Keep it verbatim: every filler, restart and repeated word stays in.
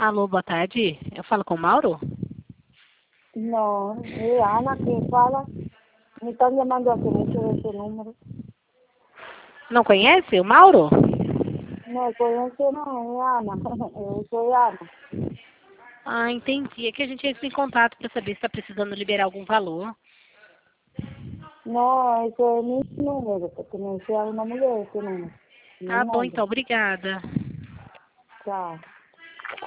Alô, boa tarde. Eu falo com o Mauro? Não, é Ana quem fala. Me estão chamando aqui, deixa eu ver esse número. Não conhece o Mauro? Não, conheço não, é Ana. Eu sou Ana. Ah, entendi. É que a gente entra em contato para saber se está precisando liberar algum valor. Não, esse é meu número, porque não sei uma mulher esse número. Tá Meu bom, nome. então. Obrigada. Tchau.